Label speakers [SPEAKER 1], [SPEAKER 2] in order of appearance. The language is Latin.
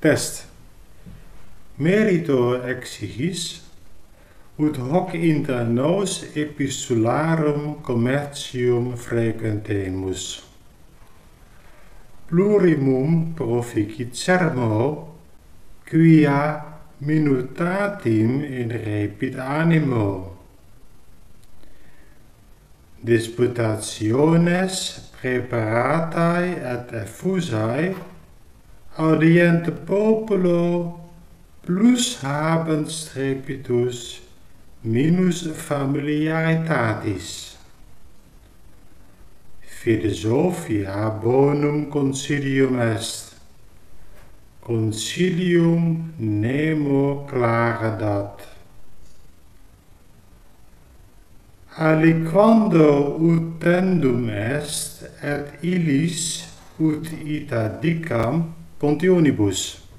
[SPEAKER 1] Test. Merito exigis, ut hoc inter nos epistularum commercium frequentemus. Plurimum proficit sermo, quia minutatim inrepit animo. Disputationes preparatae et effusae, audiente populo plus habent strepitus minus familiaritatis. Philosophia bonum concilium est, concilium nemo claredat. Aliquando utendum est et illis ut ita dicam contionibus.